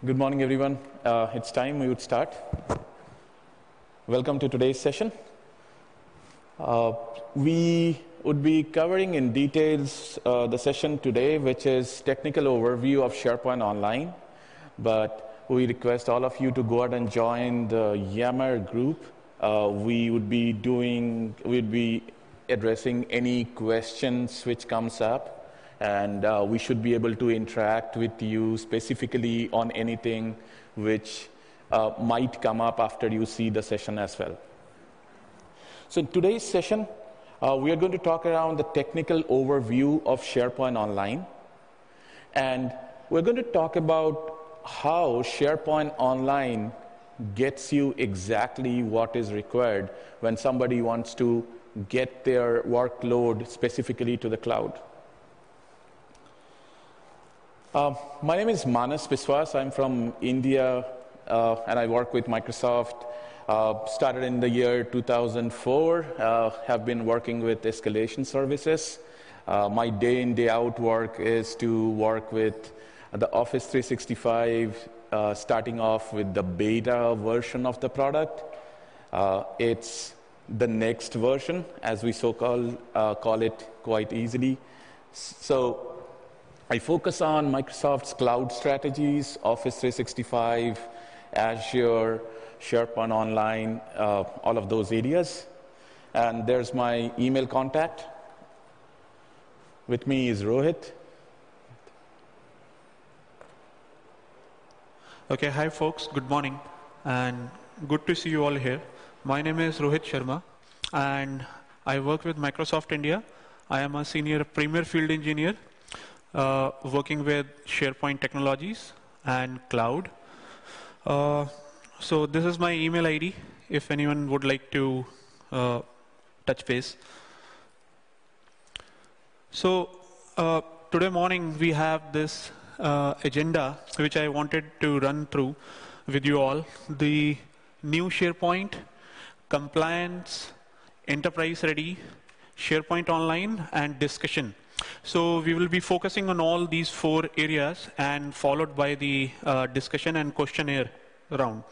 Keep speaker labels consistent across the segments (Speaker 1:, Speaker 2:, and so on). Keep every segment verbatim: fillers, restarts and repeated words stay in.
Speaker 1: Good morning, everyone. Uh, it's time we would start. Welcome to today's session. Uh, we would be covering in details uh, the session today, which is technical overview of SharePoint Online. But we request all of you to go ahead and join the Yammer group. Uh, we would be doing, we'd be addressing any questions which comes up. And uh, we should be able to interact with you specifically on anything which uh, might come up after you see the session as well. So in today's session, uh, we are going to talk around the technical overview of SharePoint Online. And we're going to talk about how SharePoint Online gets you exactly what is required when somebody wants to get their workload specifically to the cloud. Uh, my name is Manas Biswas. I'm from India, uh, and I work with Microsoft. Uh, started in the year two thousand four. Uh, have been working with escalation services. Uh, my day in, day out work is to work with the Office three sixty-five, uh, starting off with the beta version of the product. Uh, it's the next version, as we so call uh, call it quite easily. So I focus on Microsoft's cloud strategies, Office three sixty-five, Azure, SharePoint Online, uh, all of those areas. And there's my email contact. With me is Rohit.
Speaker 2: Okay, hi folks, good morning, and good to see you all here. My name is Rohit Sharma, and I work with Microsoft India. I am a senior premier field engineer. Uh, working with SharePoint technologies and cloud. Uh, so this is my email I D if anyone would like to uh, touch base. So uh, today morning we have this uh, agenda which I wanted to run through with you all. The new SharePoint, compliance, enterprise ready, SharePoint Online, and discussion. So we will be focusing on all these four areas and followed by the uh, discussion and questionnaire round.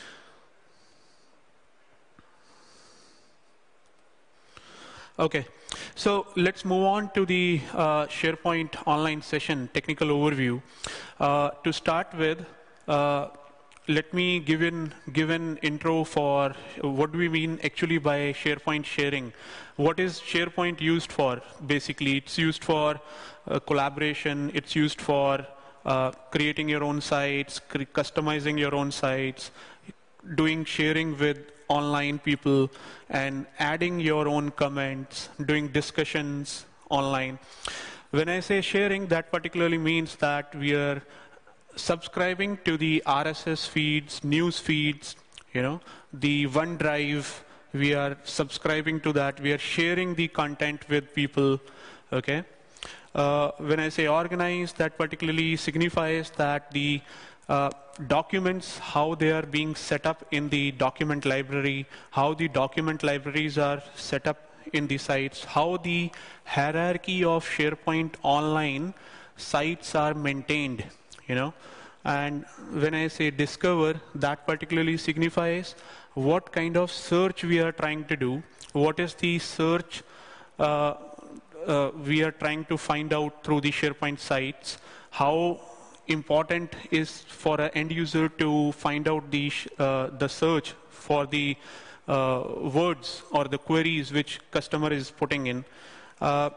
Speaker 2: Okay, so let's move on to the uh, SharePoint Online session technical overview. Uh, to start with, uh, let me give in give an intro for what do we mean actually by SharePoint sharing. What is SharePoint used for? Basically, it's used for uh, collaboration. It's used for uh, creating your own sites, customizing your own sites, doing sharing with online people, and adding your own comments, doing discussions online. When I say sharing, that particularly means that we are subscribing to the R S S feeds, news feeds, you know, the OneDrive. We are subscribing to that. We are sharing the content with people. Okay. Uh, when I say organize, that particularly signifies that the uh, documents, how they are being set up in the document library, how the document libraries are set up in the sites, how the hierarchy of SharePoint Online sites are maintained. You know, and when I say discover, that particularly signifies what kind of search we are trying to do, what is the search uh, uh, we are trying to find out through the SharePoint sites, how important is for an end user to find out the, uh, the search for the uh, words or the queries which customer is putting in. Uh,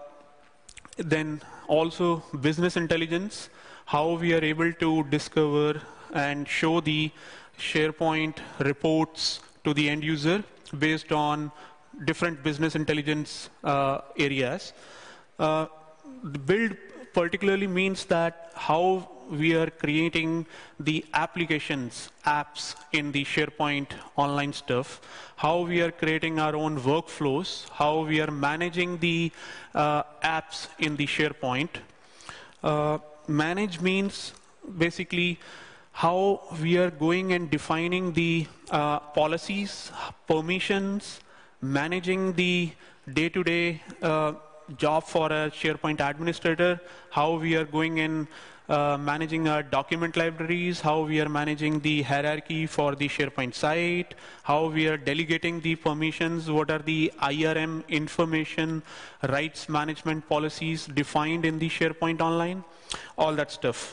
Speaker 2: then also business intelligence, how we are able to discover and show the SharePoint reports to the end user based on different business intelligence uh, areas. Uh, the build particularly means that how we are creating the applications, apps in the SharePoint Online stuff, how we are creating our own workflows, how we are managing the uh, apps in the SharePoint. Uh, manage means basically how we are going and defining the uh, policies, permissions, managing the day-to-day uh, job for a SharePoint administrator, how we are going and uh, managing our document libraries, how we are managing the hierarchy for the SharePoint site, how we are delegating the permissions, what are the I R M information rights management policies defined in the SharePoint Online, all that stuff.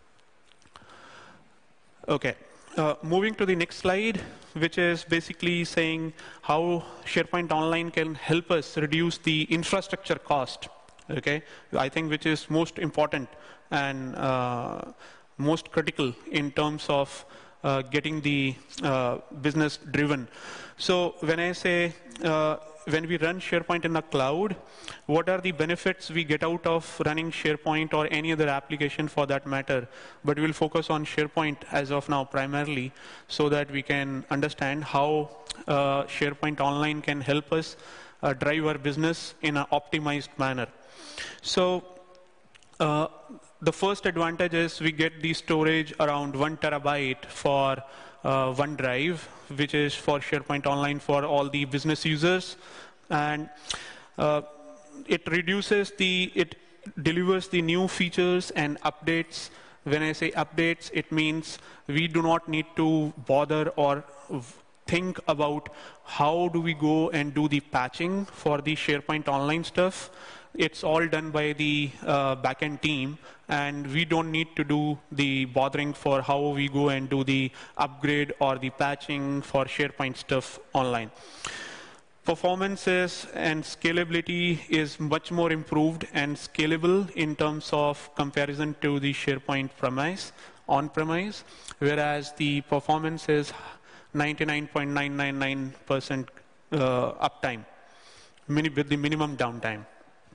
Speaker 2: Okay, uh, moving to the next slide, which is basically saying how SharePoint Online can help us reduce the infrastructure cost. Okay, I think which is most important and uh, most critical in terms of uh, getting the uh, business driven. So when I say uh, when we run SharePoint in the cloud, what are the benefits we get out of running SharePoint or any other application for that matter? But we'll focus on SharePoint as of now primarily so that we can understand how uh, SharePoint Online can help us uh, drive our business in an optimized manner. So uh, the first advantage is we get the storage around one terabyte for uh, OneDrive, which is for SharePoint Online for all the business users. And uh, it reduces the, it delivers the new features and updates. When I say updates, it means we do not need to bother or think about how do we go and do the patching for the SharePoint Online stuff. It's all done by the uh, backend team, and we don't need to do the bothering for how we go and do the upgrade or the patching for SharePoint stuff online. Performances and scalability is much more improved and scalable in terms of comparison to the SharePoint premise, on-premise, whereas the performance is ninety-nine point nine nine nine percent uh, uptime, with the minimum downtime.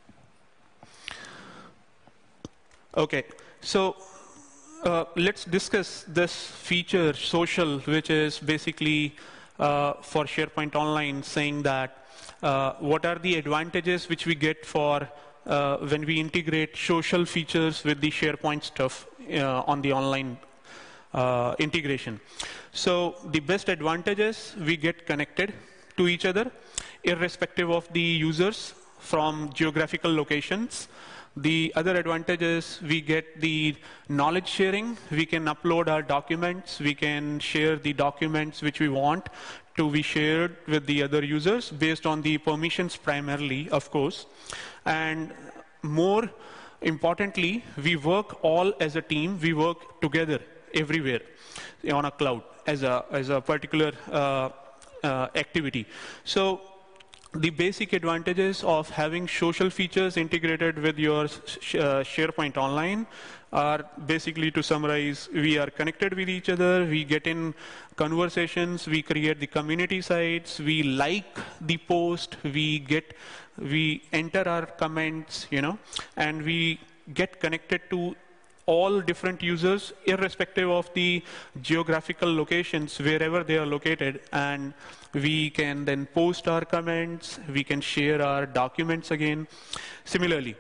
Speaker 2: Okay, so uh, let's discuss this feature, social, which is basically uh, for SharePoint Online, saying that uh, what are the advantages which we get for uh, when we integrate social features with the SharePoint stuff uh, on the online uh, integration. So the best advantages, we get connected to each other, irrespective of the users from geographical locations. The other advantage is we get the knowledge sharing. We can upload our documents. We can share the documents which we want to be shared with the other users based on the permissions primarily, of course. And more importantly, we work all as a team. We work together everywhere on a cloud as a, as a particular uh, uh, activity. So the basic advantages of having social features integrated with your sh uh, SharePoint Online are basically, to summarize, we are connected with each other, we get in conversations, we create the community sites, we like the post, we get, we enter our comments, you know, and we get connected to all different users, irrespective of the geographical locations, wherever they are located, and we can then post our comments, we can share our documents again. Similarly.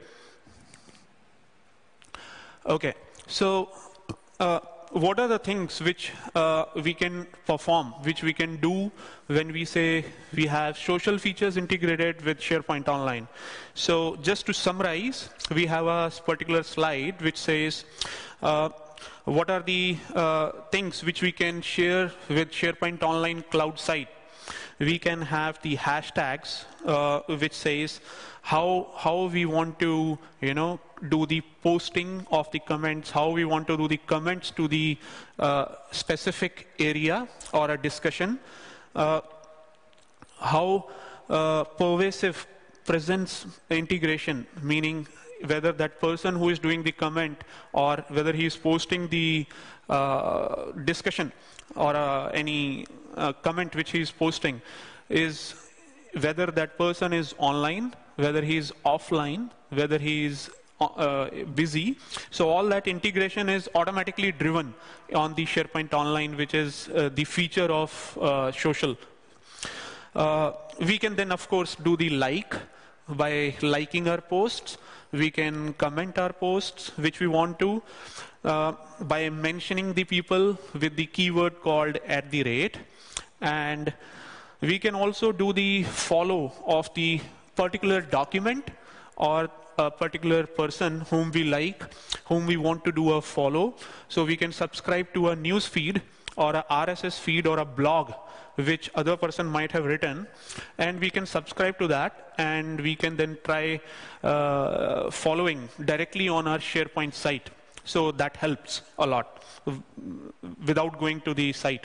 Speaker 2: Okay, so uh, what are the things which uh, we can perform, which we can do when we say we have social features integrated with SharePoint Online? So just to summarize, we have a particular slide which says uh, what are the uh, things which we can share with SharePoint Online cloud site. We can have the hashtags uh, which says how how we want to, you know, do the posting of the comments, how we want to do the comments to the uh, specific area or a discussion, uh, how uh, pervasive presence integration, meaning whether that person who is doing the comment or whether he is posting the uh, discussion or uh, any uh, comment which he is posting, is whether that person is online, whether he is offline, whether he is uh, busy. So all that integration is automatically driven on the SharePoint Online, which is uh, the feature of uh, social. Uh, we can then, of course, do the like by liking our posts. We can comment our posts, which we want to, uh, by mentioning the people with the keyword called at the rate. And we can also do the follow of the particular document or a particular person whom we like, whom we want to do a follow. So we can subscribe to a news feed or a R S S feed or a blog which other person might have written, and we can subscribe to that, and we can then try uh, following directly on our SharePoint site. So that helps a lot without going to the site.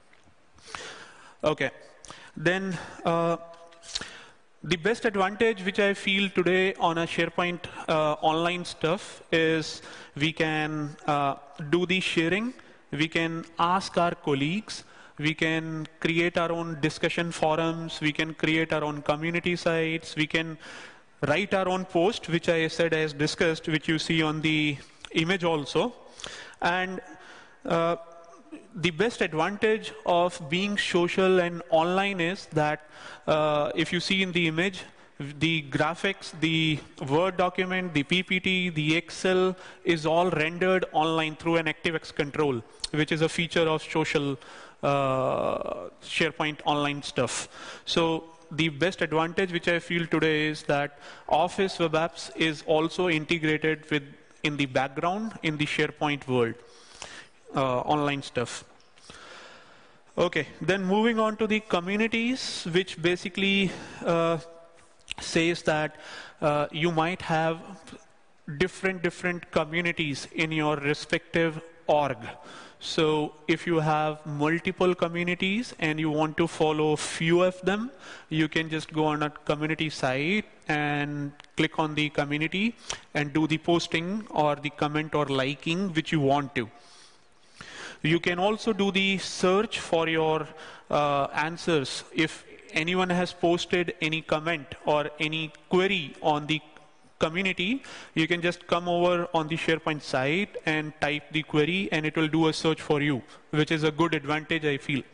Speaker 2: Okay, then uh, the best advantage which I feel today on a SharePoint uh, online stuff is we can uh, do the sharing, we can ask our colleagues, we can create our own discussion forums, we can create our own community sites, we can write our own post, which I said as discussed, which you see on the image also. And uh, the best advantage of being social and online is that uh, if you see in the image, the graphics, the Word document, the P P T, the Excel is all rendered online through an ActiveX control, which is a feature of social uh, SharePoint online stuff. So the best advantage which I feel today is that Office Web Apps is also integrated with in the background in the SharePoint world, uh, online stuff. Okay, then moving on to the communities, which basically uh, says that uh, you might have different different communities in your respective org. So if you have multiple communities and you want to follow few of them, you can just go on a community site and click on the community and do the posting or the comment or liking which you want to. You can also do the search for your uh, answers. If anyone has posted any comment or any query on the community, you can just come over on the SharePoint site and type the query and it will do a search for you, which is a good advantage, I feel.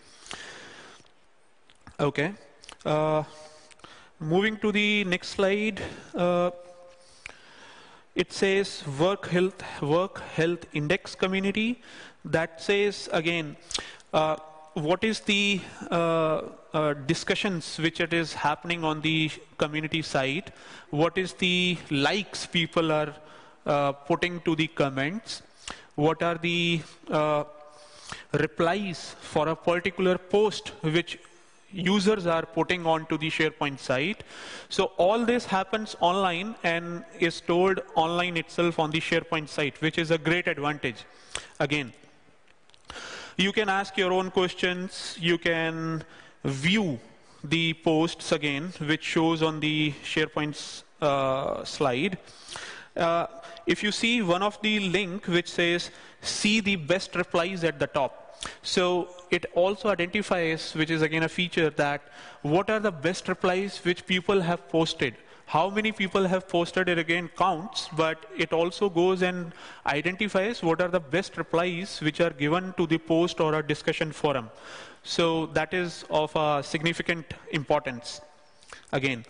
Speaker 2: Okay. Uh, moving to the next slide. Uh, it says work health, work health index community. That says, again, uh, what is the uh, uh, discussions which it is happening on the community site, what is the likes people are uh, putting to the comments, what are the uh, replies for a particular post which users are putting onto the SharePoint site. So all this happens online and is stored online itself on the SharePoint site, which is a great advantage. Again, you can ask your own questions, you can view the posts again, which shows on the SharePoint uh, slide. Uh, if you see one of the link which says, see the best replies at the top. So it also identifies, which is again a feature, that what are the best replies which people have posted. How many people have posted it again counts, but it also goes and identifies what are the best replies which are given to the post or a discussion forum. So that is of a significant importance, again.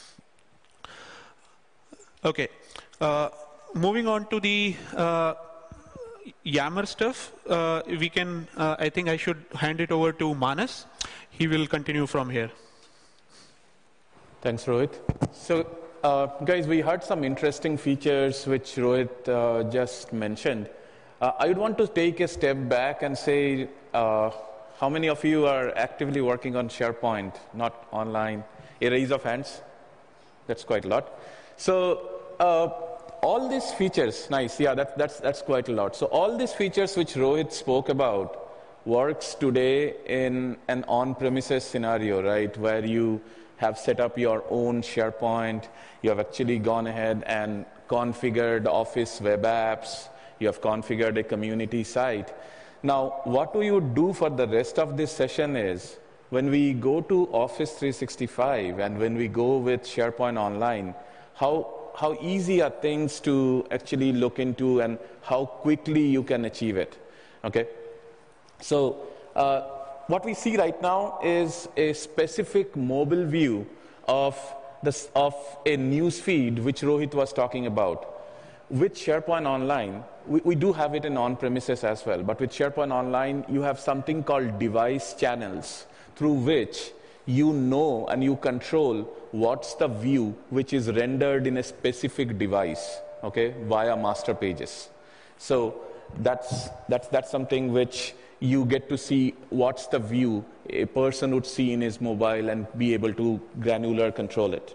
Speaker 2: Okay, uh, moving on to the uh, Yammer stuff, uh, we can, uh, I think I should hand it over to Manas. He will continue from here.
Speaker 1: Thanks, Rohit. So, uh, guys, we heard some interesting features which Rohit uh, just mentioned. Uh, I would want to take a step back and say, uh, how many of you are actively working on SharePoint, not online? A raise of hands. That's quite a lot. So, uh, all these features, nice, yeah, that, that's, that's quite a lot. So all these features which Rohit spoke about works today in an on-premises scenario, right, where you have set up your own SharePoint, you have actually gone ahead and configured Office web apps, you have configured a community site. Now, what we would do for the rest of this session is, when we go to Office three sixty-five and when we go with SharePoint Online, how how easy are things to actually look into and how quickly you can achieve it, okay? So uh, what we see right now is a specific mobile view of, this, of a news feed which Rohit was talking about. With SharePoint Online, we, we do have it in on-premises as well, but with SharePoint Online, you have something called device channels through which you know and you control what's the view which is rendered in a specific device, okay, via master pages. So that's, that's, that's something which you get to see what's the view a person would see in his mobile and be able to granular control it.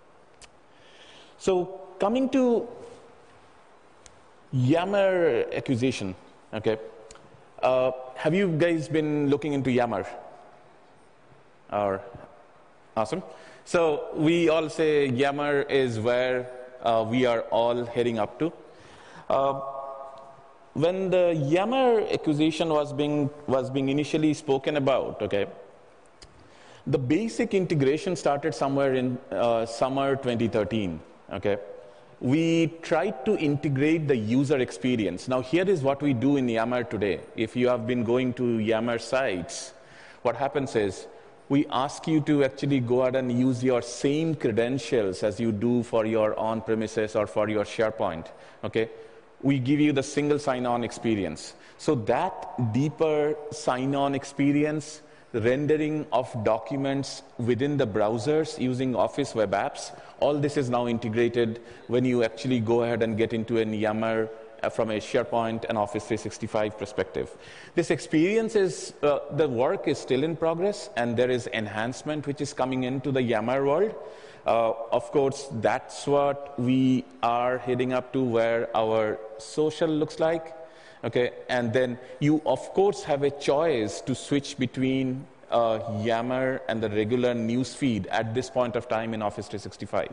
Speaker 1: So coming to Yammer acquisition, okay. Uh, have you guys been looking into Yammer? Or, awesome. So we all say Yammer is where uh, we are all heading up to. Uh, when the Yammer acquisition was being was being initially spoken about, okay, the basic integration started somewhere in uh, summer twenty thirteen. Okay, we tried to integrate the user experience. Now, here is what we do in Yammer today. If you have been going to Yammer sites, what happens is we ask you to actually go ahead and use your same credentials as you do for your on-premises or for your SharePoint. Okay, we give you the single sign-on experience. So that deeper sign-on experience, rendering of documents within the browsers using Office web apps, all this is now integrated when you actually go ahead and get into an Yammer uh, from a SharePoint and Office three sixty-five perspective. This experience is, uh, the work is still in progress, and there is enhancement which is coming into the Yammer world. Uh, of course, that's what we are heading up to, where our social looks like. Okay, and then you, of course, have a choice to switch between uh, Yammer and the regular news feed at this point of time in Office three sixty-five.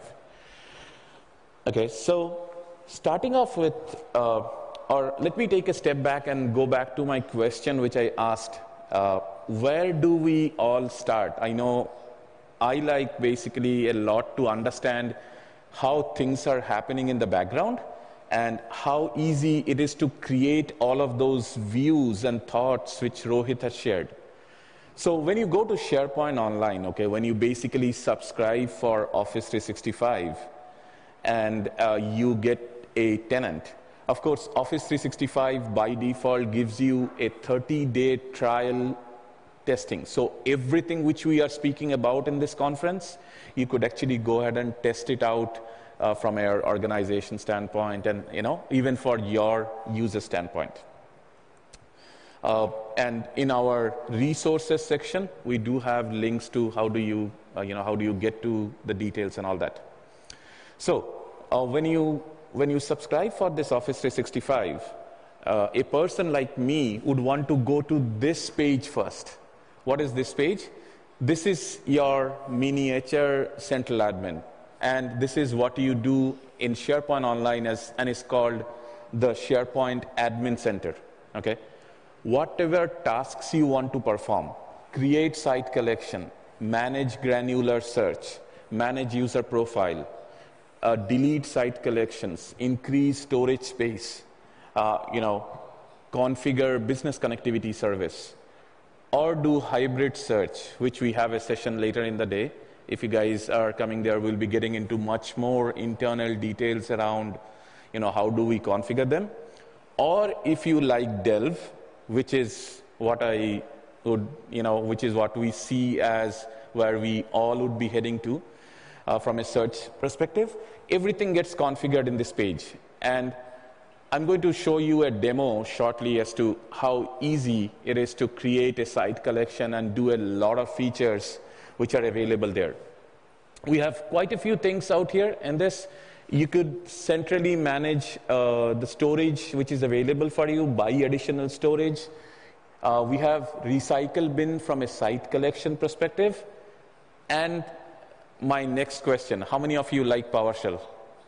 Speaker 1: Okay, so starting off with, uh, or let me take a step back and go back to my question which I asked. Uh, where do we all start? I know I like basically a lot to understand how things are happening in the background and how easy it is to create all of those views and thoughts which Rohit has shared. So when you go to SharePoint Online, okay, when you basically subscribe for Office three sixty-five and uh, you get a tenant, of course, Office three sixty-five by default gives you a thirty day trial testing. So everything which we are speaking about in this conference, you could actually go ahead and test it out Uh, from our organization standpoint, and you know, even for your user standpoint. Uh, and in our resources section, we do have links to how do you, uh, you know, how do you get to the details and all that. So uh, when you when you subscribe for this Office three sixty-five, uh, a person like me would want to go to this page first. What is this page? This is your miniature central admin. And this is what you do in SharePoint Online, as, and it's called the SharePoint Admin Center. Okay? Whatever tasks you want to perform, create site collection, manage granular search, manage user profile, uh, delete site collections, increase storage space, uh, you know, configure business connectivity service, or do hybrid search, which we have a session later in the day. If you guys are coming there, we'll be getting into much more internal details around, you know, how do we configure them. Or if you like Delve, which is what I would, you know, which is what we see as where we all would be heading to uh, from a search perspective, everything gets configured in this page. And I'm going to show you a demo shortly as to how easy it is to create a site collection and do a lot of features which are available there. We have quite a few things out here, and this, you could centrally manage uh, the storage which is available for you, buy additional storage. Uh, we have recycle bin from a site collection perspective. And my next question, how many of you like PowerShell?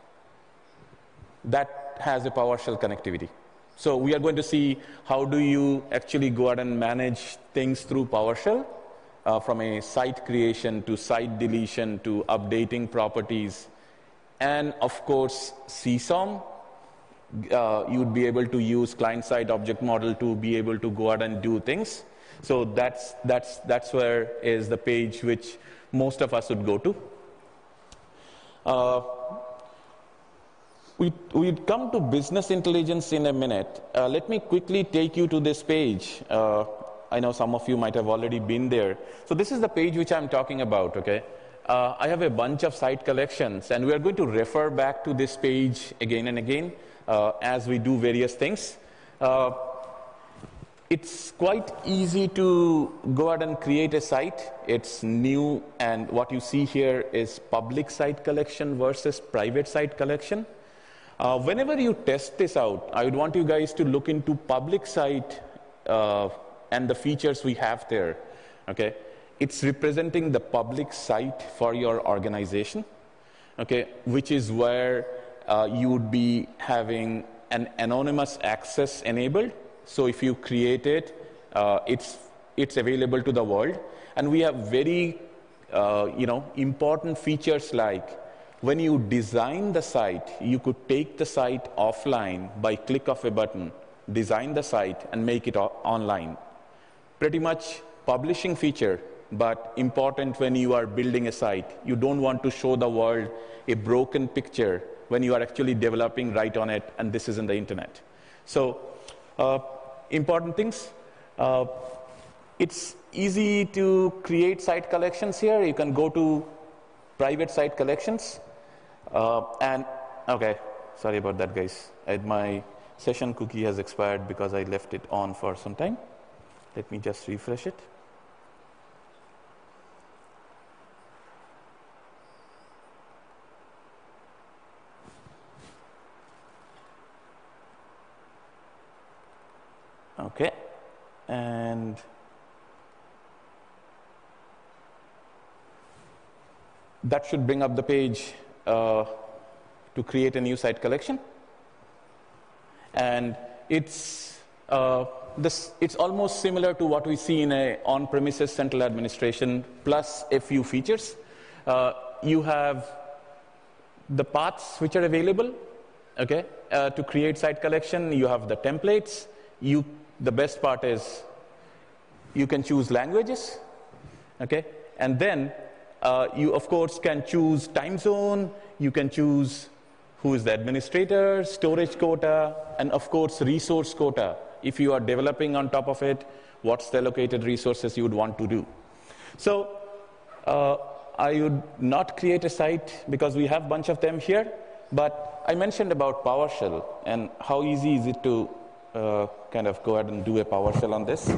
Speaker 1: That has a PowerShell connectivity. So we are going to see how do you actually go out and manage things through PowerShell. Uh, from a site creation to site deletion to updating properties. And of course, C SOM, uh, you'd be able to use client-side object model to be able to go out and do things. So that's, that's, that's where is the page which most of us would go to. Uh, we, we'd come to business intelligence in a minute. Uh, let me quickly take you to this page. Uh, I know some of you might have already been there. So this is the page which I'm talking about, okay? Uh, I have a bunch of site collections, and we are going to refer back to this page again and again uh, as we do various things. Uh, it's quite easy to go ahead and create a site. It's new, and what you see here is public site collection versus private site collection. Uh, whenever you test this out, I would want you guys to look into public site uh, and the features we have there, okay? It's representing the public site for your organization, okay, which is where uh, you would be having an anonymous access enabled. So if you create it, uh, it's, it's available to the world. And we have very uh, you know, important features like when you design the site, you could take the site offline by click of a button, design the site, and make it online. Pretty much publishing feature, but important when you are building a site. You don't want to show the world a broken picture when you are actually developing right on it, and this is in the internet. So uh, important things. Uh, it's easy to create site collections here. You can go to private site collections. Uh, and, okay, sorry about that, guys. I, my session cookie has expired because I left it on for some time. Let me just refresh it. Okay, and that should bring up the page uh, to create a new site collection. And it's, uh, this, it's almost similar to what we see in a on-premises central administration, plus a few features. Uh, you have the paths which are available, okay, uh, to create site collection. You have the templates. You The best part is you can choose languages, okay? And then uh, you, of course, can choose time zone. You can choose who is the administrator, storage quota, and, of course, resource quota. If you are developing on top of it, what's the allocated resources you would want to do. So uh, I would not create a site because we have a bunch of them here. But I mentioned about PowerShell and how easy is it to Uh, kind of go ahead and do a PowerShell on this.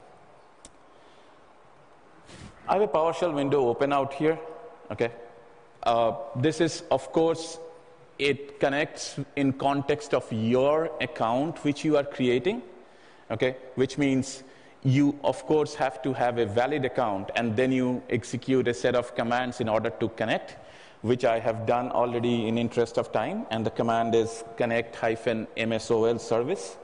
Speaker 1: I have a PowerShell window open out here, okay? Uh, this is, of course, it connects in context of your account which you are creating, okay? Which means you, of course, have to have a valid account, and then you execute a set of commands in order to connect, which I have done already in interest of time, and the command is connect hyphen msol service.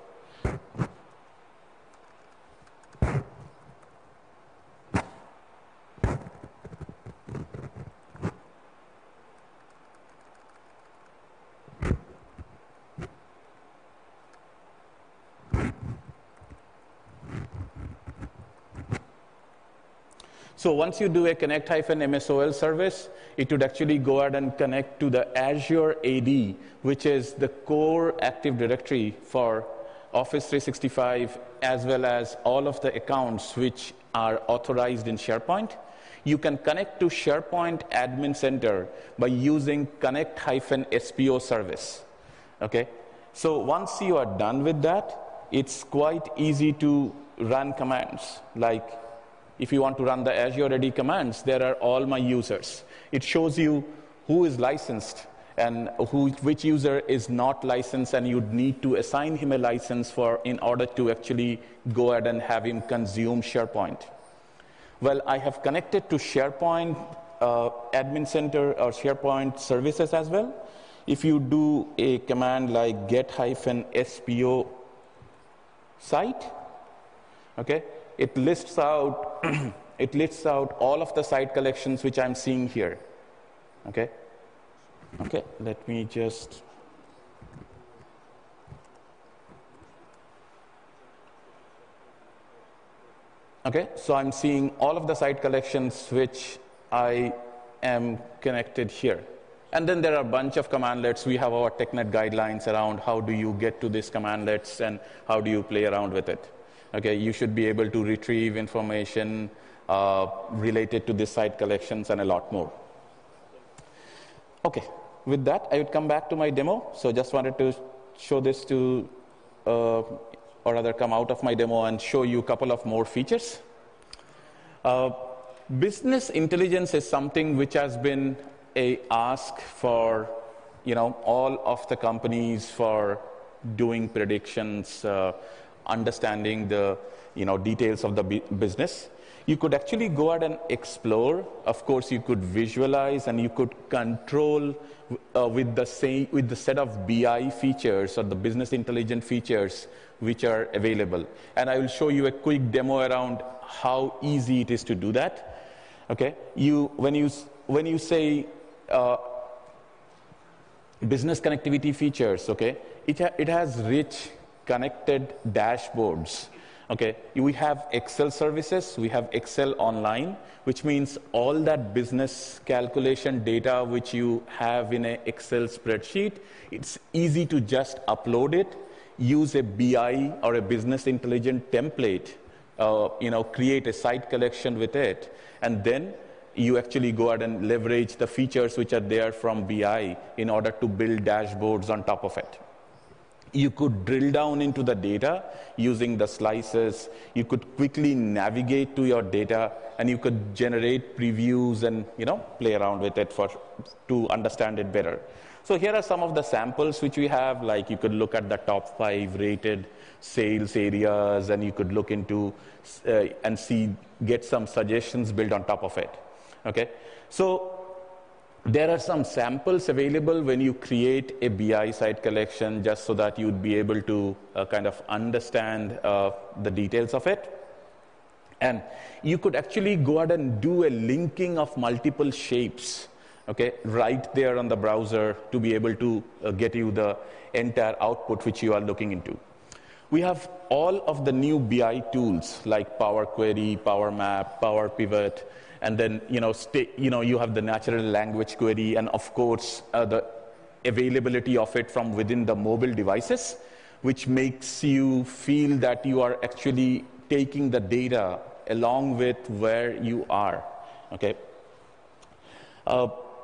Speaker 1: So once you do a connect-msol service, it would actually go ahead and connect to the Azure A D, which is the core Active Directory for Office three sixty-five, as well as all of the accounts which are authorized in SharePoint. You can connect to SharePoint Admin Center by using connect-S P O service. Okay? So once you are done with that, it's quite easy to run commands. Like if you want to run the Azure A D commands, there are all my users. It shows you who is licensed and who, which user is not licensed, and you'd need to assign him a license for in order to actually go ahead and have him consume SharePoint. Well, I have connected to SharePoint uh, Admin Center or SharePoint services as well. If you do a command like get-S P O site, okay, it lists out it lists out all of the site collections which I'm seeing here. Okay. Okay, let me just Okay, so I'm seeing all of the site collections which I am connected here. And then there are a bunch of commandlets. We have our TechNet guidelines around how do you get to these commandlets and how do you play around with it. Okay, you should be able to retrieve information uh, related to this site collections and a lot more. Okay, with that, I would come back to my demo. So just wanted to show this to, uh, or rather come out of my demo and show you a couple of more features. Uh, business intelligence is something which has been a ask for, you know, all of the companies for doing predictions, uh, understanding the, you know, details of the business. You could actually go ahead and explore. Of course, you could visualize and you could control uh, with the same with the set of B I features or the business intelligence features which are available. And I will show you a quick demo around how easy it is to do that. Okay, you when you when you say uh, business connectivity features, okay, it ha it has rich connected dashboards. Okay, we have Excel services, we have Excel Online, which means all that business calculation data which you have in an Excel spreadsheet, it's easy to just upload it, use a B I or a business intelligence template, uh, you know, create a site collection with it, and then you actually go ahead and leverage the features which are there from B I in order to build dashboards on top of it. You could drill down into the data using the slices. You could quickly navigate to your data, and you could generate previews and, you know, play around with it for, to understand it better. So here are some of the samples which we have. Like you could look at the top five rated sales areas, and you could look into uh, and see, get some suggestions built on top of it. Okay, so there are some samples available when you create a B I site collection, just so that you'd be able to uh, kind of understand uh, the details of it. And you could actually go ahead and do a linking of multiple shapes, okay, right there on the browser to be able to uh, get you the entire output which you are looking into. We have all of the new B I tools like Power Query, Power Map, Power Pivot, and then, you know, stay, you know, you have the natural language query, and of course, uh, the availability of it from within the mobile devices, which makes you feel that you are actually taking the data along with where you are. Okay. Uh,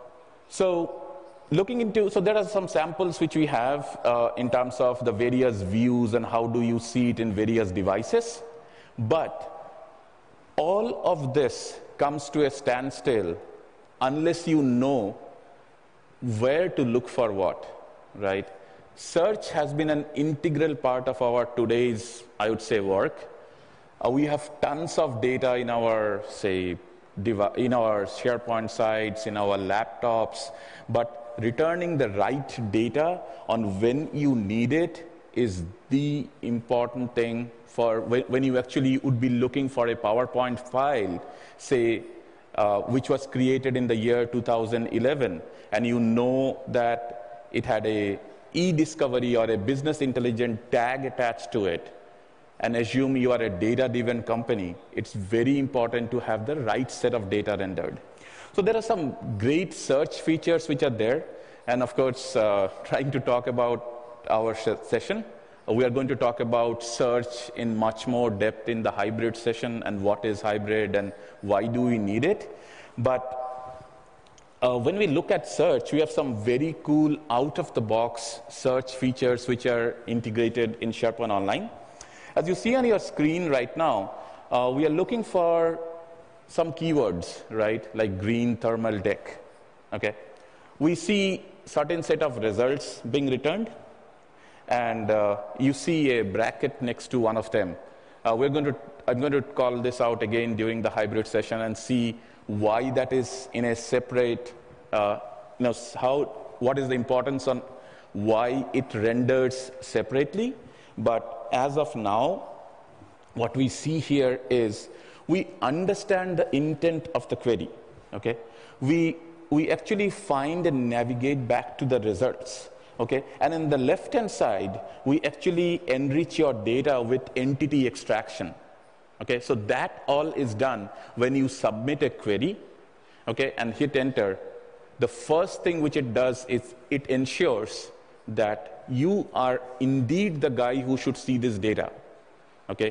Speaker 1: so, looking into, so there are some samples which we have uh, in terms of the various views and how do you see it in various devices, but all of this comes to a standstill unless you know where to look for what, right? Search has been an integral part of our today's, I would say, work. Uh, we have tons of data in our, say, in our SharePoint sites, in our laptops, but returning the right data on when you need it is the important thing for when you actually would be looking for a PowerPoint file, say, uh, which was created in the year two thousand eleven, and you know that it had a e-discovery or a business intelligence tag attached to it, and assume you are a data-driven company, it's very important to have the right set of data rendered. So there are some great search features which are there, and of course, uh, trying to talk about our session, we are going to talk about search in much more depth in the hybrid session and what is hybrid and why do we need it. But uh, when we look at search, we have some very cool out-of-the-box search features which are integrated in SharePoint Online. As you see on your screen right now, uh, we are looking for some keywords, right, like green thermal deck. Okay, we see certain set of results being returned, and uh, you see a bracket next to one of them. Uh, we're going to, I'm going to call this out again during the hybrid session and see why that is in a separate, uh, you know, how, what is the importance on why it renders separately. But as of now, what we see here is we understand the intent of the query. Okay, we we actually find and navigate back to the results. Okay, and in the left-hand side, we actually enrich your data with entity extraction. Okay, so that all is done when you submit a query, okay, and hit enter. The first thing which it does is it ensures that you are indeed the guy who should see this data. Okay,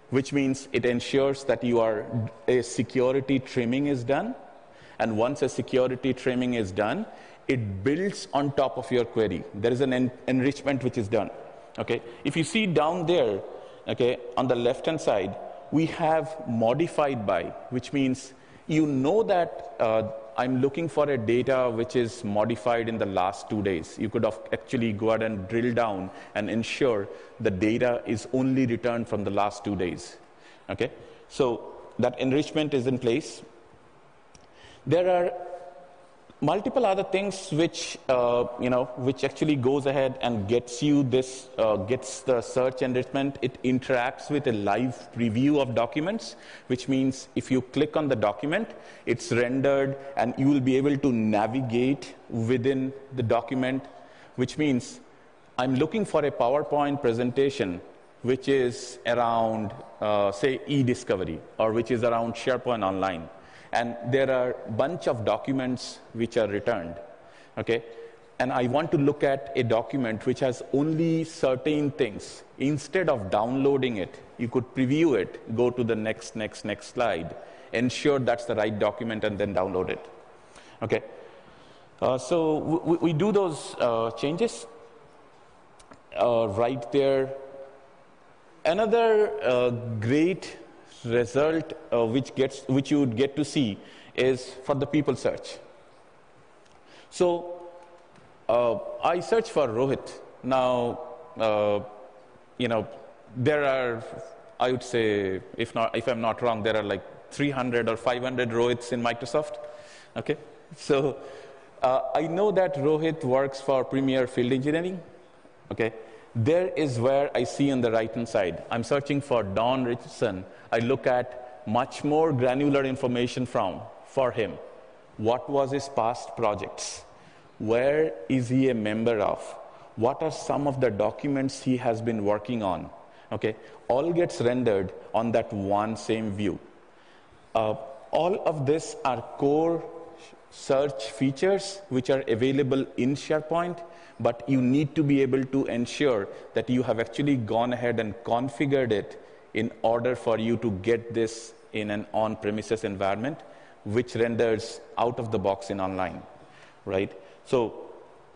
Speaker 1: which means it ensures that you are, a security trimming is done. And once a security trimming is done, it builds on top of your query. There is an en enrichment which is done. Okay? If you see down there, okay, on the left-hand side, we have modified by, which means you know that uh, I'm looking for a data which is modified in the last two days. You could have actually go ahead and drill down and ensure the data is only returned from the last two days. Okay? So that enrichment is in place. There are multiple other things which, uh, you know, which actually goes ahead and gets you this, uh, gets the search enrichment. It interacts with a live preview of documents, which means if you click on the document, it's rendered and you will be able to navigate within the document, which means I'm looking for a PowerPoint presentation which is around, uh, say, e-discovery, or which is around SharePoint Online. And there are a bunch of documents which are returned, okay? And I want to look at a document which has only certain things. Instead of downloading it, you could preview it, go to the next, next, next slide, ensure that's the right document, and then download it, okay? Uh, so we, we do those uh, changes uh, right there. Another uh, great result uh, which gets which you would get to see is for the people search. So uh, I search for Rohit. Now, uh, you know, there are, I would say, if not, if I'm not wrong, there are like three hundred or five hundred Rohits in Microsoft. Okay, so uh, I know that Rohit works for Premier Field Engineering. Okay. There is where I see on the right-hand side. I'm searching for Don Richardson. I look at much more granular information from for him. What was his past projects? Where is he a member of? What are some of the documents he has been working on? Okay, all gets rendered on that one same view. Uh, all of this are core search features which are available in SharePoint, but you need to be able to ensure that you have actually gone ahead and configured it in order for you to get this in an on-premises environment, which renders out of the box in online, right? So,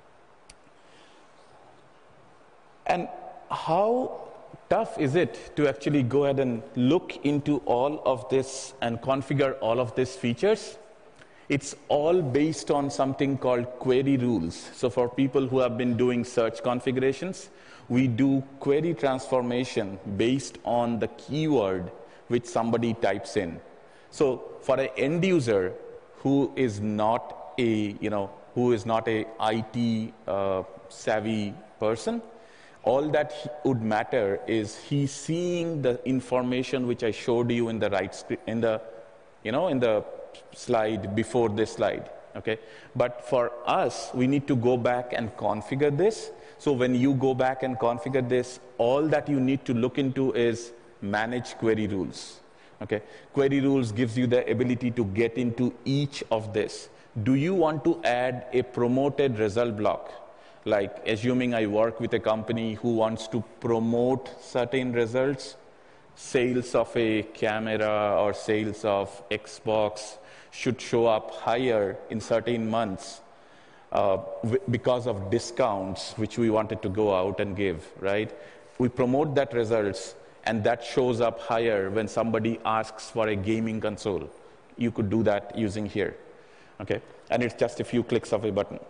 Speaker 1: and how tough is it to actually go ahead and look into all of this and configure all of these features? It's all based on something called query rules. So for people who have been doing search configurations, we do query transformation based on the keyword which somebody types in. So for an end user who is not a, you know, who is not a I T uh, savvy person, all that would matter is he seeing the information which I showed you in the right, in the, you know, in the slide before this slide, okay? But for us, we need to go back and configure this. So when you go back and configure this, all that you need to look into is manage query rules, okay? Query rules gives you the ability to get into each of this. Do you want to add a promoted result block? Like assuming I work with a company who wants to promote certain results, sales of a camera or sales of Xbox should show up higher in certain months uh, because of discounts which we wanted to go out and give, right? We promote that results and that shows up higher when somebody asks for a gaming console. You could do that using here, okay? And it's just a few clicks of a button.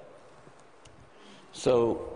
Speaker 1: So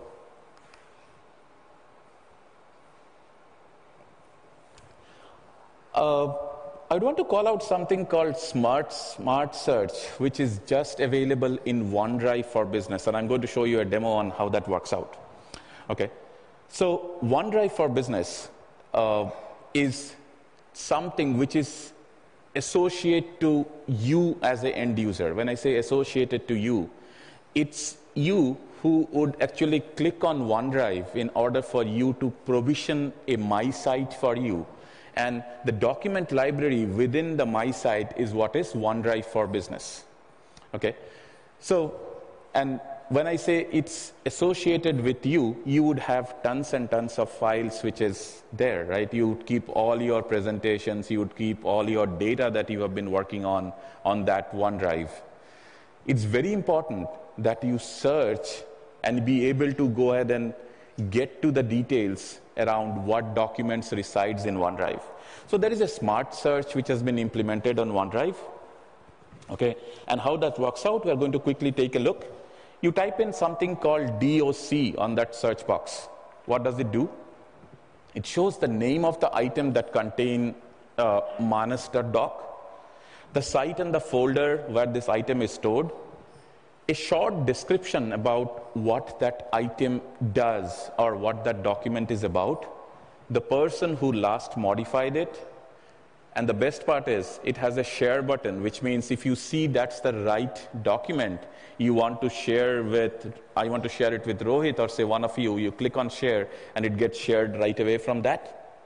Speaker 1: uh, I'd want to call out something called Smart, Smart Search, which is just available in OneDrive for Business. And I'm going to show you a demo on how that works out. Okay. So OneDrive for Business uh, is something which is associated to you as an end user. When I say associated to you, it's you who would actually click on OneDrive in order for you to provision a My Site for you. And the document library within the My Site is what is OneDrive for Business. Okay, so, and when I say it's associated with you, you would have tons and tons of files which is there, right? You would keep all your presentations, you would keep all your data that you have been working on on that OneDrive. It's very important that you search and be able to go ahead and get to the details around what documents resides in OneDrive. So there is a smart search which has been implemented on OneDrive. Okay, and how that works out, we are going to quickly take a look. You type in something called D O C on that search box. What does it do? It shows the name of the item that contain uh, manas.doc, the site and the folder where this item is stored, a short description about what that item does or what that document is about, the person who last modified it, and the best part is it has a share button, which means if you see that's the right document you want to share with, I want to share it with Rohit or say one of you, you click on share and it gets shared right away from that.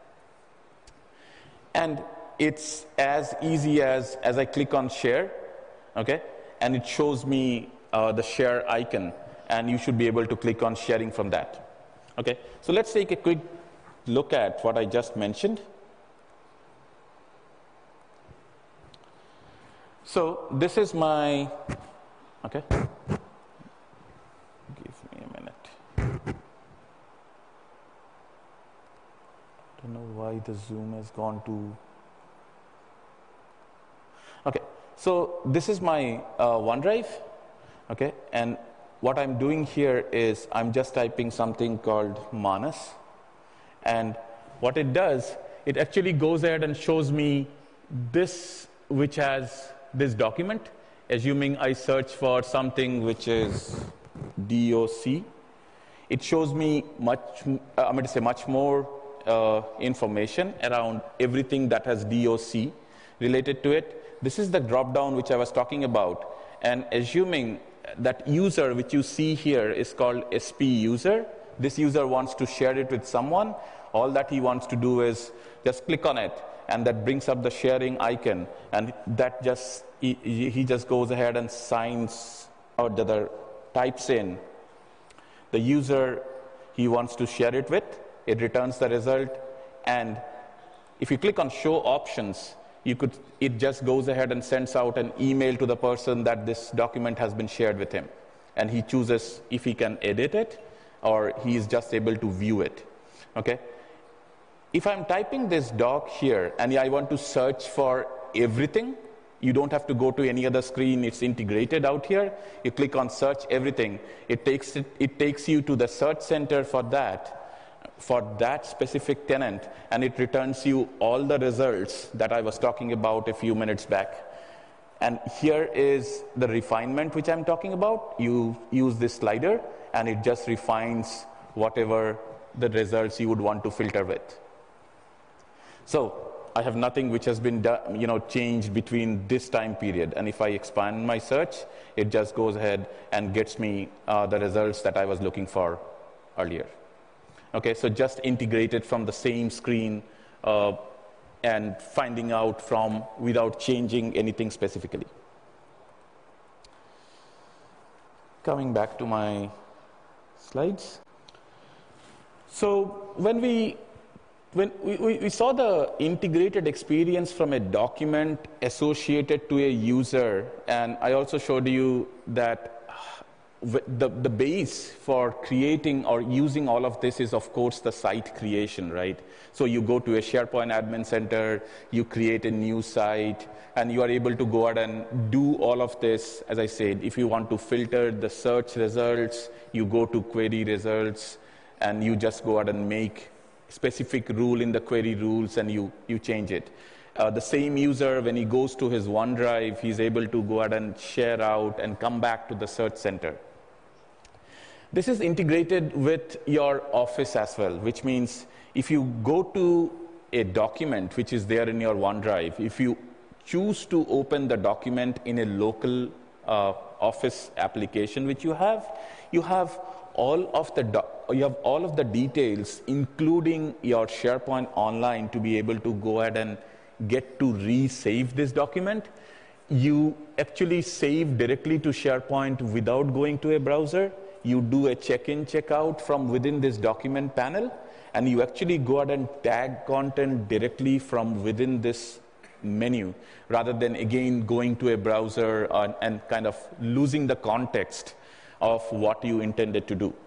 Speaker 1: And it's as easy as, as I click on share, okay, and it shows me uh, the share icon, and you should be able to click on sharing from that. Okay, so let's take a quick look at what I just mentioned. So this is my, okay, give me a minute. Don't know why the Zoom has gone to, okay, so this is my uh, OneDrive, okay, and what I'm doing here is I'm just typing something called Manas, and what it does, it actually goes ahead and shows me this which has this document, assuming I search for something which is D O C. It shows me much, uh, I'm going to say much more uh, information around everything that has D O C related to it. This is the drop-down which I was talking about. And assuming that user which you see here is called S P user, this user wants to share it with someone. All that he wants to do is just click on it, and that brings up the sharing icon, and that just he, he just goes ahead and signs or the other types in the user he wants to share it with. It returns the result, and if you click on show options, you could it just goes ahead and sends out an email to the person that this document has been shared with him, and he chooses if he can edit it or he is just able to view it. Okay. If I'm typing this doc here and I want to search for everything, you don't have to go to any other screen. It's integrated out here. You click on search everything. It takes it, it takes you to the search center for that, for that specific tenant, and it returns you all the results that I was talking about a few minutes back. And here is the refinement which I'm talking about. You use this slider and it just refines whatever the results you would want to filter with. So I have nothing which has been done, you know, changed between this time period. And if I expand my search, it just goes ahead and gets me uh, the results that I was looking for earlier. Okay, so just integrated from the same screen uh, and finding out from without changing anything specifically. Coming back to my slides. So when we When we, we, we saw the integrated experience from a document associated to a user, and I also showed you that the, the base for creating or using all of this is, of course, the site creation, right? So you go to a SharePoint Admin Center, you create a new site, and you are able to go out and do all of this. As I said, if you want to filter the search results, you go to query results, and you just go out and make specific rule in the query rules, and you, you change it. Uh, the same user, when he goes to his OneDrive, he's able to go ahead and share out and come back to the search center. This is integrated with your Office as well, which means if you go to a document which is there in your OneDrive, if you choose to open the document in a local uh, Office application which you have, you have all of the do you have all of the details, including your SharePoint Online, to be able to go ahead and get to re-save this document. You actually save directly to SharePoint without going to a browser. You do a check-in, check-out from within this document panel, and you actually go ahead and tag content directly from within this menu, rather than again going to a browser and, and kind of losing the context of what you intended to do.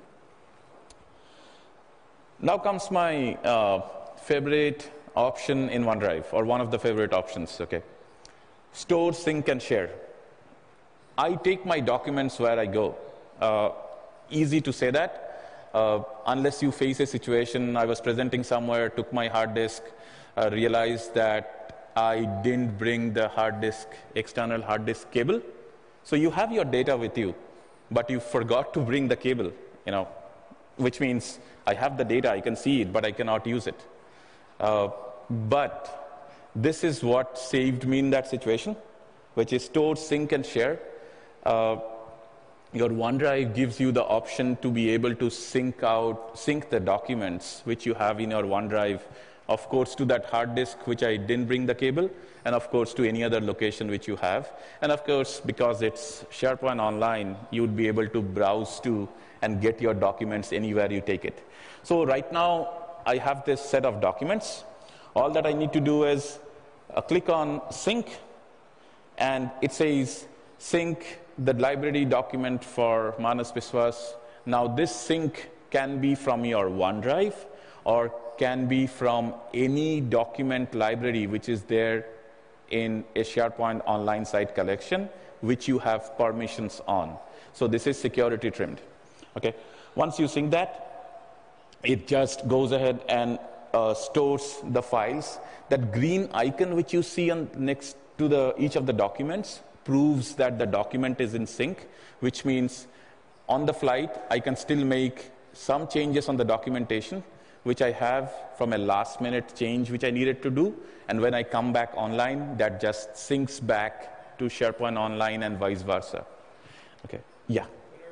Speaker 1: Now comes my uh, favorite option in OneDrive, or one of the favorite options, okay? Store, sync, and share. I take my documents where I go. Uh, easy to say that, uh, unless you face a situation. I was presenting somewhere, took my hard disk, uh, realized that I didn't bring the hard disk, external hard disk cable. So you have your data with you, but you forgot to bring the cable, you know, which means I have the data, I can see it, but I cannot use it. Uh, but this is what saved me in that situation, which is store, sync, and share. Uh, your OneDrive gives you the option to be able to sync out, sync the documents which you have in your OneDrive, of course, to that hard disk which I didn't bring the cable, and of course to any other location which you have. And of course, because it's SharePoint Online, you would be able to browse to and get your documents anywhere you take it. So right now, I have this set of documents. All that I need to do is uh, click on sync, and it says sync the library document for Manas Biswas. Now this sync can be from your OneDrive, or can be from any document library which is there in a SharePoint Online site collection, which you have permissions on. So this is security trimmed. Okay. Once you sync that, it just goes ahead and uh, stores the files. That green icon which you see on next to the each of the documents proves that the document is in sync, which means on the flight I can still make some changes on the documentation which I have from a last minute change which I needed to do, and when I come back online, that just syncs back to SharePoint Online and vice versa. Okay. Yeah.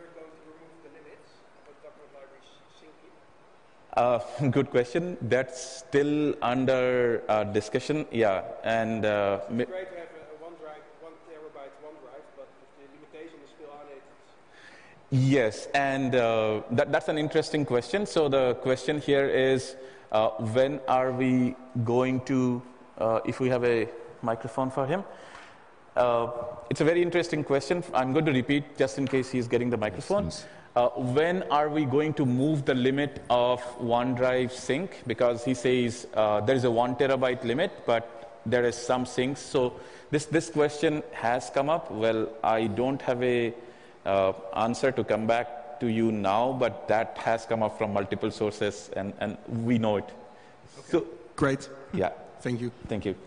Speaker 1: Uh, good question. That's still under uh, discussion. Yeah, and uh,
Speaker 3: it's great to have a OneDrive, one terabyte OneDrive, but if the limitation is still on it.
Speaker 1: Yes, and uh, that, that's an interesting question. So the question here is, uh, when are we going to? Uh, if we have a microphone for him, uh, it's a very interesting question. I'm going to repeat just in case he's getting the microphone. Yes, Uh, when are we going to move the limit of OneDrive sync? Because he says uh, there is a one terabyte limit, but there is some syncs. So this, this question has come up. Well, I don't have a uh, answer to come back to you now, but that has come up from multiple sources, and, and we know it.
Speaker 3: Okay.
Speaker 1: So,
Speaker 3: great.
Speaker 1: Yeah.
Speaker 3: Thank you.
Speaker 1: Thank you.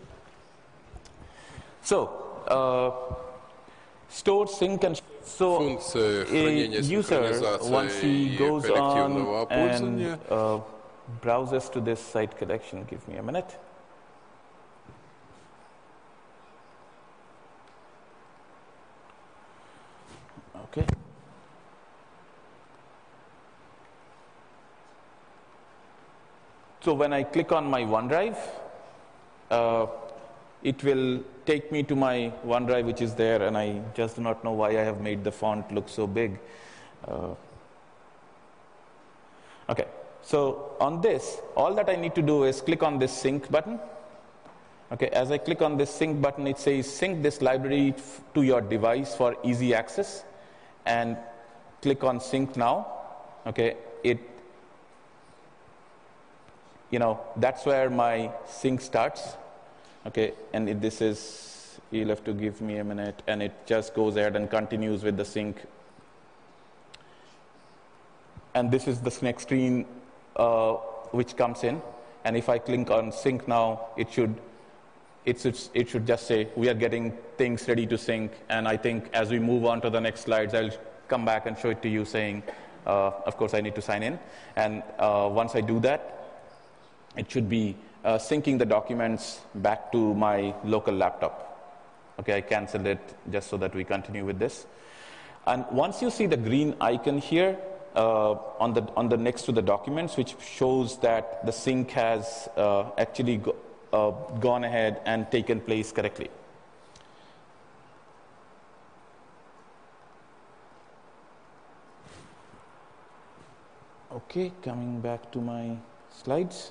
Speaker 1: So, uh, store, sync, and so a user, once he goes on and uh, browses to this site collection, give me a minute. Okay. So when I click on my OneDrive, uh, it will take me to my OneDrive, which is there, and I just do not know why I have made the font look so big. Uh, okay, so on this, all that I need to do is click on this sync button. Okay, as I click on this sync button, it says sync this library to your device for easy access, and click on sync now. Okay, it, you know, that's where my sync starts. Okay, and it, this is, you'll have to give me a minute, and it just goes ahead and continues with the sync. And this is the next screen uh, which comes in, and if I click on sync now, it should, it should, it should just say, we are getting things ready to sync, and I think as we move on to the next slides, I'll come back and show it to you saying, uh, of course I need to sign in, and uh, once I do that, it should be Uh, syncing the documents back to my local laptop. Okay, I canceled it just so that we continue with this. And once you see the green icon here uh, on the on the next to the documents, which shows that the sync has uh, actually go, uh, gone ahead and taken place correctly. Okay, coming back to my slides.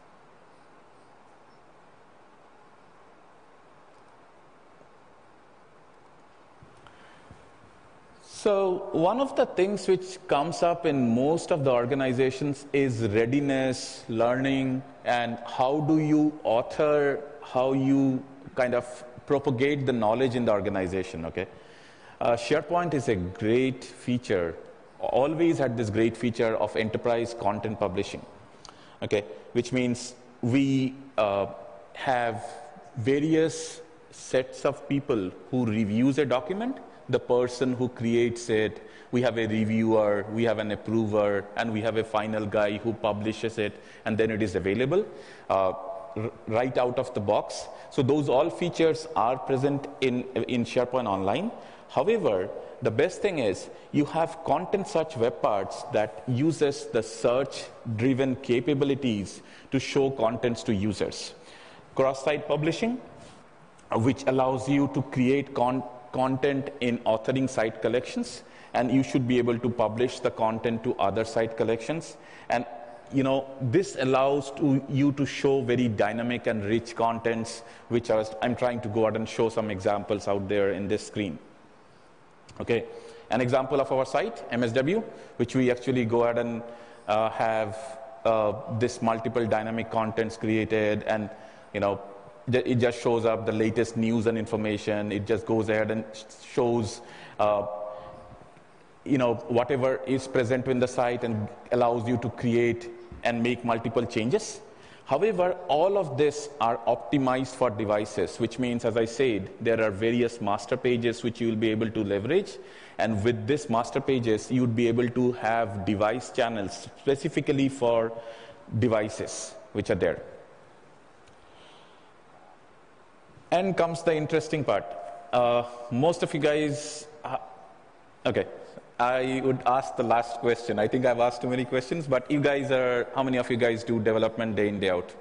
Speaker 1: So one of the things which comes up in most of the organizations is readiness, learning, and how do you author, how you kind of propagate the knowledge in the organization, okay? Uh, SharePoint is a great feature, always had this great feature of enterprise content publishing, okay? Which means we uh, have various sets of people who reviews a document, the person who creates it, we have a reviewer, we have an approver, and we have a final guy who publishes it, and then it is available uh, right out of the box. So those all features are present in, in SharePoint Online. However, the best thing is you have content search web parts that uses the search-driven capabilities to show contents to users. Cross-site publishing, which allows you to create content content in authoring site collections, and you should be able to publish the content to other site collections. And you know, this allows to you to show very dynamic and rich contents, which are, I'm trying to go out and show some examples out there in this screen. Okay, an example of our site, M S W, which we actually go ahead and uh, have uh, this multiple dynamic contents created, and you know, it just shows up the latest news and information. It just goes ahead and shows, uh, you know, whatever is present in the site and allows you to create and make multiple changes. However, all of this are optimized for devices, which means, as I said, there are various master pages which you will be able to leverage. And with this master pages, you would be able to have device channels specifically for devices which are there. And comes the interesting part. Uh, most of you guys, uh, okay, I would ask the last question. I think I've asked too many questions, but you guys are, how many of you guys do development day in, day out?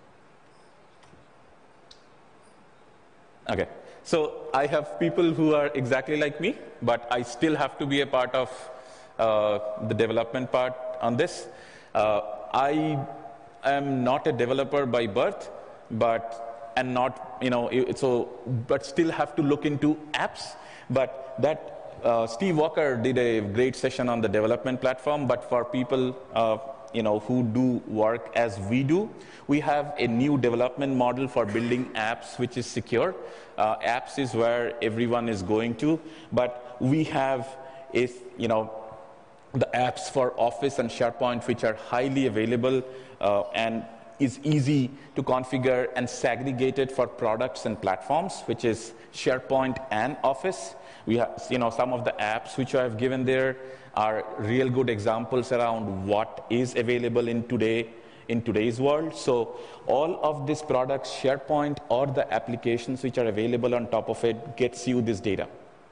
Speaker 1: Okay, so I have people who are exactly like me, but I still have to be a part of uh, the development part on this. Uh, I am not a developer by birth, but and not, you know, so, but still have to look into apps. But that, uh, Steve Walker did a great session on the development platform, but for people, uh, you know, who do work as we do, we have a new development model for building apps, which is secure. Uh, apps is where everyone is going to, but we have, a, you know, the apps for Office and SharePoint, which are highly available uh, and is easy to configure and segregate it for products and platforms, which is SharePoint and Office. We have, you know, some of the apps which I have given there are real good examples around what is available in today in today's world. So all of these products, SharePoint or the applications which are available on top of it, gets you this data.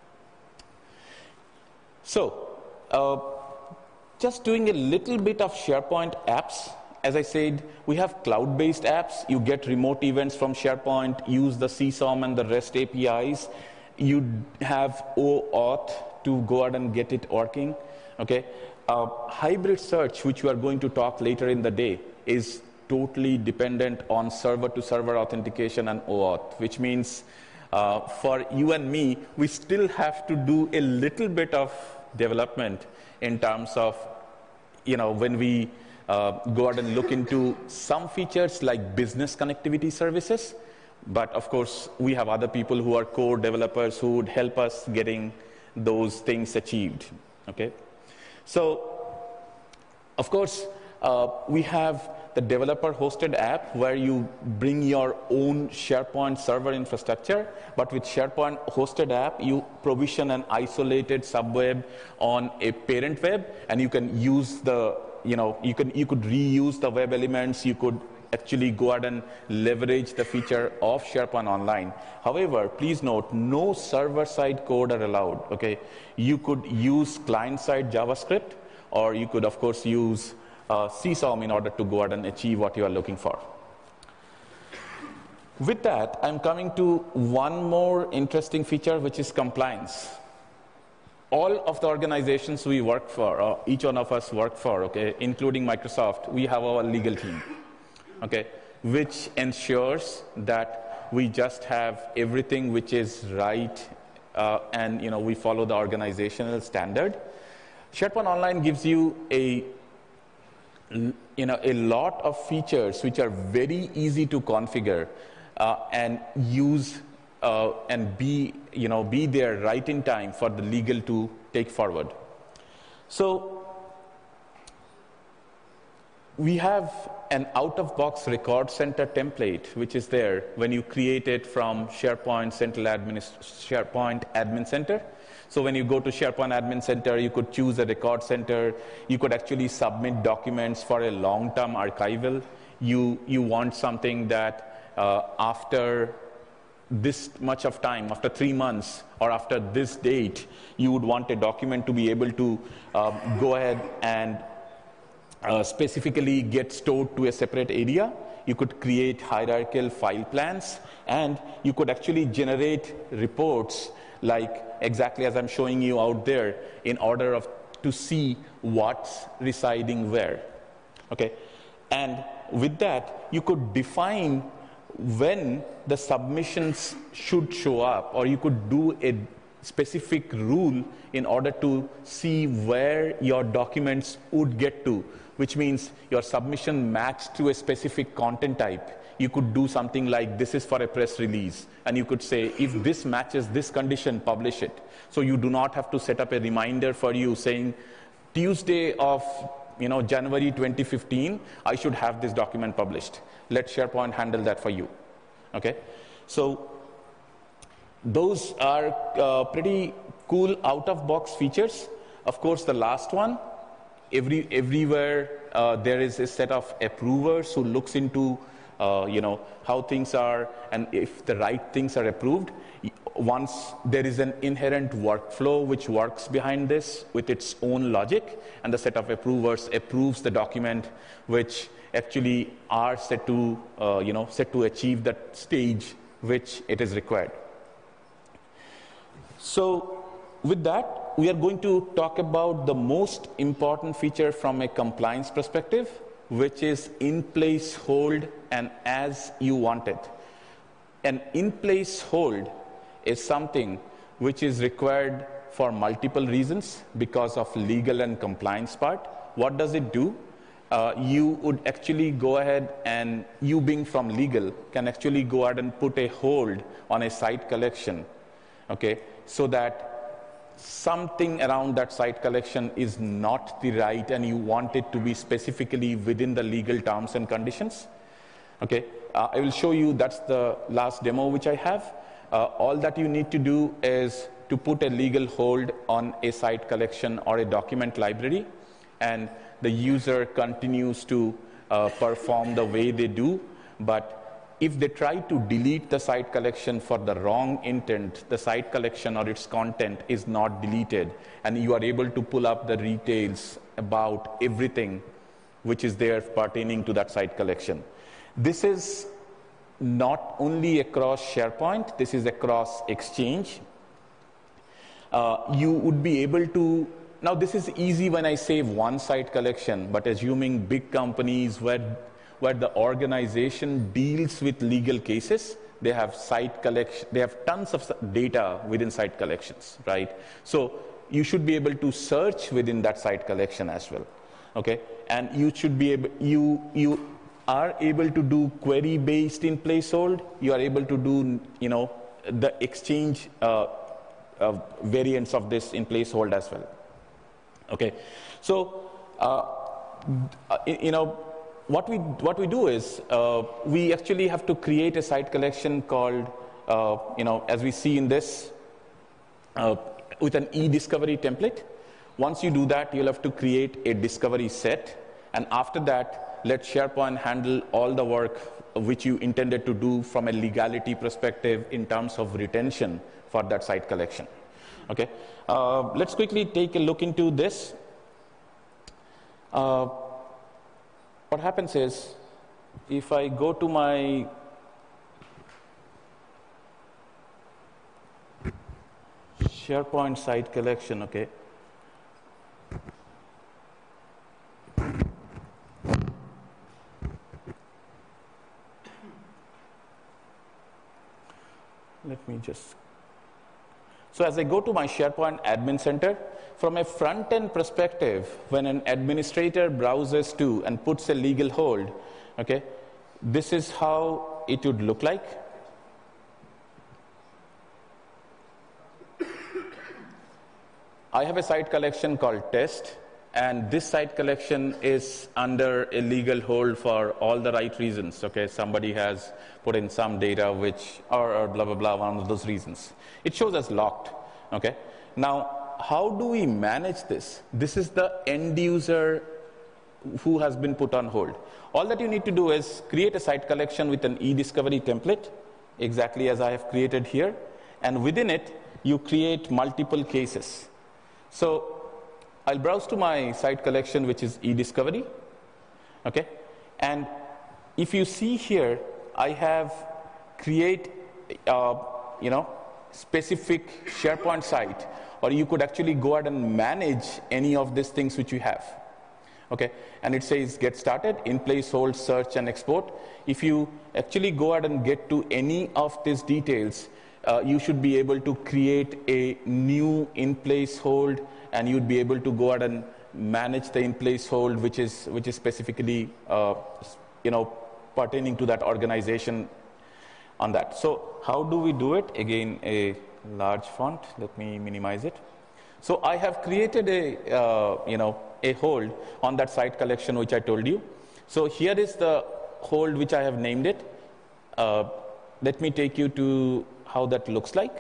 Speaker 1: So uh, just doing a little bit of SharePoint apps. As I said, we have cloud-based apps. You get remote events from SharePoint, use the C SOM and the REST A P Is. You have OAuth to go out and get it working. Okay, uh, hybrid search, which we are going to talk later in the day, is totally dependent on server-to-server authentication and OAuth, which means uh, for you and me, we still have to do a little bit of development in terms of, you know, when we Uh, go out and look into some features like business connectivity services. But of course, we have other people who are core developers who would help us getting those things achieved. Okay, so of course, uh, we have the developer hosted app where you bring your own SharePoint server infrastructure. But with SharePoint hosted app, you provision an isolated subweb on a parent web, and you can use the You know, you can you could reuse the web elements. You could actually go ahead and leverage the feature of SharePoint Online. However, please note, no server-side code are allowed. Okay, you could use client-side JavaScript, or you could, of course, use uh, C SOM in order to go ahead and achieve what you are looking for. With that, I'm coming to one more interesting feature, which is compliance. all of the organizations we work for, or each one of us work for, okay, including Microsoft, we have our legal team, okay, which ensures that we just have everything which is right, uh, and you know we follow the organizational standard. SharePoint Online gives you a you know a lot of features which are very easy to configure uh, and use uh, and be you know be there right in time for the legal to take forward. So we have an out-of-box record center template which is there when you create it from SharePoint Central Administ- SharePoint Admin Center. So when you go to SharePoint Admin Center, you could choose a record center. You could actually submit documents for a long-term archival. You, you want something that uh, after this much of time, after three months or after this date, you would want a document to be able to uh, go ahead and uh, specifically get stored to a separate area. You could create hierarchical file plans, and you could actually generate reports like exactly as I'm showing you out there in order of to see what's residing where. Okay, and with that you could define when the submissions should show up, or you could do a specific rule in order to see where your documents would get to, which means your submission matched to a specific content type. You could do something like, this is for a press release, and you could say, if this matches this condition, publish it. So you do not have to set up a reminder for you saying, Tuesday of you know, January twenty fifteen, I should have this document published. Let SharePoint handle that for you. Okay, so those are uh, pretty cool out-of-box features. Of course, the last one, every everywhere uh, there is a set of approvers who looks into uh, you know how things are, and if the right things are approved. Once there is an inherent workflow which works behind this with its own logic, and the set of approvers approves the document which actually are set to uh, you know set to achieve that stage which it is required. So with that, we are going to talk about the most important feature from a compliance perspective, which is in place hold and as you want it. An in place hold is something which is required for multiple reasons because of legal and compliance part. What does it do? Uh, you would actually go ahead and, you being from legal, can actually go ahead and put a hold on a site collection, okay, so that something around that site collection is not the right, and you want it to be specifically within the legal terms and conditions. Okay, uh, I will show you, that's the last demo which I have. Uh, all that you need to do is to put a legal hold on a site collection or a document library, and the user continues to uh, perform the way they do. But if they try to delete the site collection for the wrong intent, the site collection or its content is not deleted, and you are able to pull up the details about everything which is there pertaining to that site collection. This is not only across SharePoint, this is across Exchange. Uh, you would be able to, now this is easy when I say one site collection, but assuming big companies where, where the organization deals with legal cases, they have site collection, they have tons of data within site collections, right? So you should be able to search within that site collection as well, okay? And you should be able, you, you, are able to do query-based in place hold. You are able to do, you know, the Exchange uh, uh, variants of this in place hold as well. Okay, so uh, you know what we what we do is uh, we actually have to create a site collection called, uh, you know, as we see in this, uh, with an e-discovery template. Once you do that, you'll have to create a discovery set, and after that, let SharePoint handle all the work which you intended to do from a legality perspective in terms of retention for that site collection. Okay, uh, let's quickly take a look into this. Uh, what happens is, if I go to my SharePoint site collection, okay. Let me just, so as I go to my SharePoint Admin Center, from a front-end perspective, when an administrator browses to and puts a legal hold, okay, this is how it would look like. I have a site collection called test, and this site collection is under a legal hold for all the right reasons. Okay, somebody has put in some data which, or, or blah, blah, blah, one of those reasons. It shows as locked. Okay, now how do we manage this? This is the end user who has been put on hold. All that you need to do is create a site collection with an e-discovery template, exactly as I have created here, and within it, you create multiple cases. So I'll browse to my site collection, which is e-discovery, okay? And if you see here, I have create, uh, you know, specific SharePoint site, or you could actually go ahead and manage any of these things which you have, okay? And it says get started, in place, hold, search, and export. If you actually go ahead and get to any of these details, Uh, you should be able to create a new in-place hold, and you'd be able to go ahead and manage the in-place hold, which is which is specifically, uh, you know, pertaining to that organization on that. So how do we do it? Again, a large font. Let me minimize it. So I have created a uh, you know a hold on that site collection, which I told you. So here is the hold which I have named it. Uh, let me take you to how that looks like.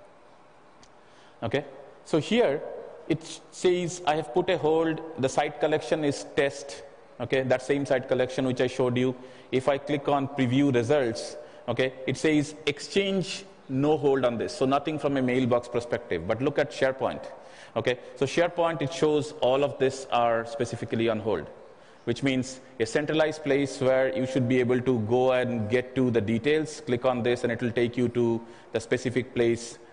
Speaker 1: Okay, so here it says I have put a hold, the site collection is test, okay, that same site collection which I showed you. If I click on preview results, okay, it says exchange no hold on this, so nothing from a mailbox perspective. But look at SharePoint, okay, so SharePoint, it shows all of this are specifically on hold, which means a centralized place where you should be able to go and get to the details, click on this, and it will take you to the specific place